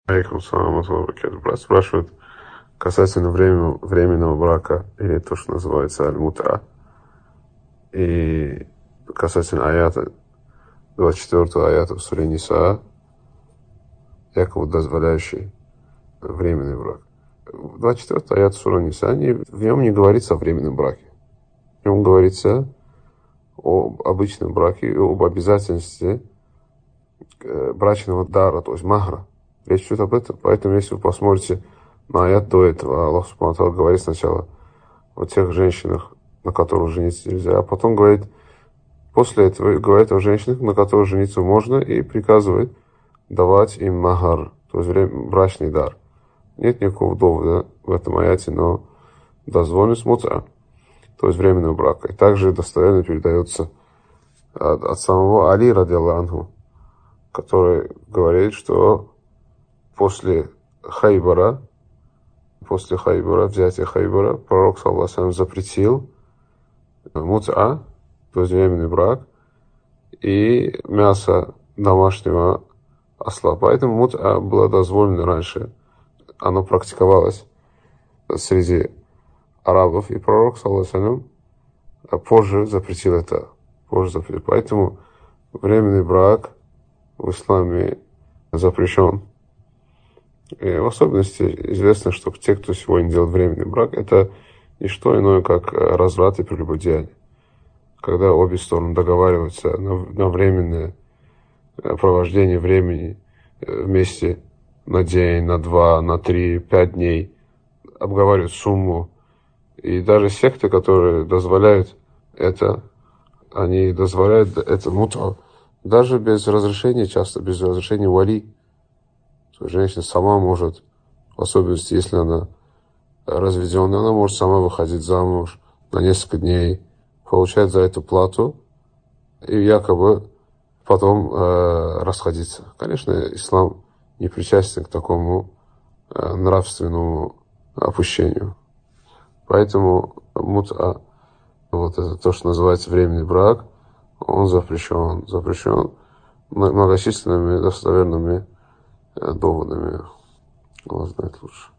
Алейкум салам, брат спрашивает касательно временного брака, или то, что называется аль-мут'a, и касательно аята, 24-го аята в суре Ниса, якобы дозволяющий временный брак. 24-й аят сура Ниса, в нем не говорится о временном браке. В нем говорится об обычном браке и об обязательности брачного дара, то есть махра. Речь идет об этом. Поэтому, если вы посмотрите на аят до этого, Аллах Субхану ва Тааля говорит сначала о тех женщинах, на которых жениться нельзя, а потом говорит, после этого говорит о женщинах, на которых жениться можно, и приказывает давать им махар, то есть брачный дар. Нет никакого довода в этом аяте, но дозволенность мут'a, то есть временного брака. И также достоверно передается от самого Али, радиаллаху анху, который говорит, что после Хайбара, взятия Хайбара, пророк, саллаллаху алейхи ва саллям, запретил мут'a, то есть временный брак, и мясо домашнего осла. Поэтому мут'a было дозволено раньше. Оно практиковалось среди арабов, и пророк, саллаллаху алейхи ва саллям, позже запретил это. Поэтому временный брак в исламе запрещен. И в особенности известно, что те, кто сегодня делает временный брак, это не что иное, как разврат и прелюбодеяние. Когда обе стороны договариваются на временное провождение времени вместе на день, на 2, на 3, 5 дней, обговаривают сумму. И даже секты, которые дозволяют это, они дозволяют это мут'а, даже без разрешения, часто без разрешения вали. То есть женщина сама может, в особенности, если она разведенная, она может сама выходить замуж на несколько дней, получать за это плату и якобы потом расходиться. Конечно, ислам не причастен к такому нравственному опущению. Поэтому мут'a, вот это то, что называется временный брак, он запрещен многочисленными достоверными доводами. Allah знает лучше.